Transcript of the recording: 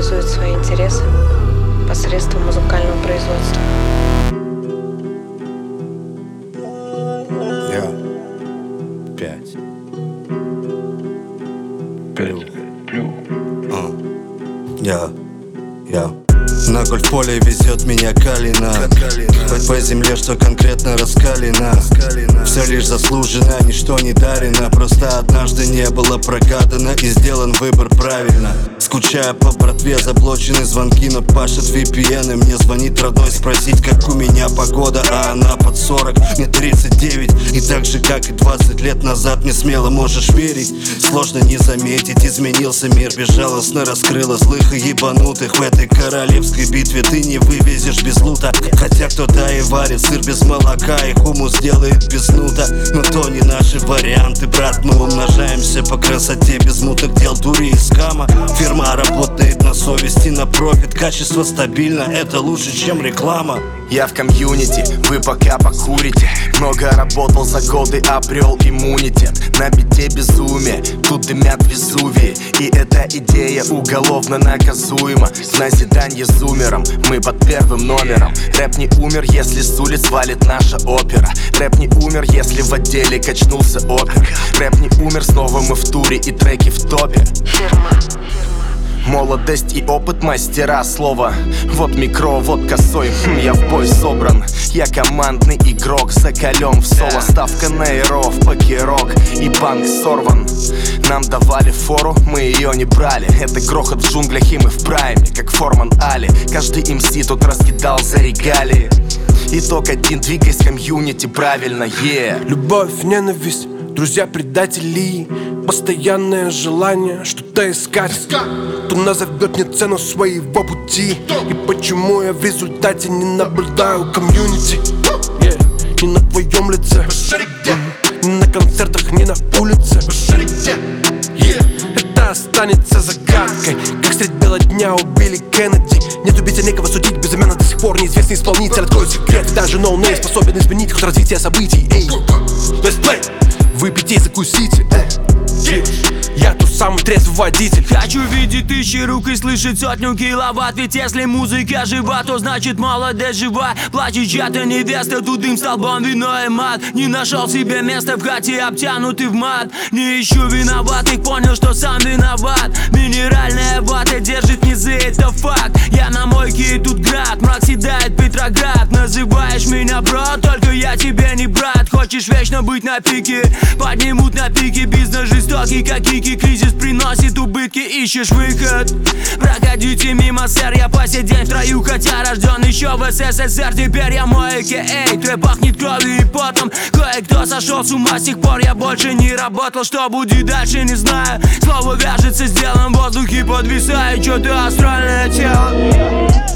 реализует свои интересы посредством музыкального производства. Пять. На гольф-поле везет меня Калина. По земле, что конкретно раскалено. Все лишь заслужено, ничто не дарено. Просто однажды не было прогадано и сделан выбор правильно. Скучая по братве, заблочены звонки, но пашет VPN. И мне звонит родной спросить, как у меня погода. А она под 40, мне 39. И так же, как и 20 лет назад, не смело можешь верить. Сложно не заметить, изменился мир. Безжалостно раскрыла злых и ебанутых. В этой королевской битве ты не вывезешь без лута. Хотя кто-то и варит сыр без молока, и хумус делает без нута. Но то не наши варианты, брат. Мы умножаемся по красоте без муток дел, дури и скама. Фирма работает на совести, на профит. Качество стабильно, это лучше, чем реклама. Я в комьюнити, вы пока покурите. Много работал за годы, обрел иммунитет. На бите безумие, тут дымят Везувии. И эта идея уголовно наказуема. В назидание зумерам, мы под первым номером. Рэп не умер, если с улиц валит наша опера. Рэп не умер, если в отделе качнулся опер. Рэп не умер, снова мы в туре и треки в топе. Молодость и опыт мастера слова. Вот микро, вот косой, я в бой собран. Я командный игрок, закален в соло. Ставка на эров, покерок и банк сорван. Нам давали фору, мы ее не брали. Это грохот в джунглях и мы в прайме, как Форман Али. Каждый МС тут раскидал за регалии. Итог один, двигай с комьюнити правильно, Любовь, ненависть, друзья, предатели. Постоянное желание что-то искать. Кто назовет мне цену своего пути. И почему я в результате не наблюдаю комьюнити. Не на твоем лице, ни на концертах, ни на улице. Это останется загадкой, как средь бела дня убили Кеннеди. Нет убийцы, некого судить, безымянно до сих пор неизвестный исполнитель. Откроет секрет, даже ноунейм способен изменить ход развития событий. Let's play. Выпейте и закусите. Я тот самый трезвый водитель. Хочу видеть тысячи рук и слышать сотню киловатт. Ведь если музыка жива, то значит молодость жива. Плачет чья-то невеста, тут дым столбом, вино и мат. Не нашел себе места в хате, обтянутый в мат. Не ищу виноватых, понял, что сам виноват. Минеральная вата держит низы, это факт. Я на мойке и тут град, мрак седает Петроград. Называешь меня бро, только я тебе не брат. Хочешь вечно быть на пике, поднимут на пике. Бизнес жестокий, как кики, кризис приносит убытки, ищешь выход. Проходите мимо, сэр, я по сей день в строю, хотя рожден еще в СССР. Теперь я мой эй, трэп пахнет кровью и потом. Кое-кто сошел с ума, с тех пор я больше не работал. Что будет дальше, не знаю. Слово вяжется с делом, в воздухе подвисает что-то астральное тело.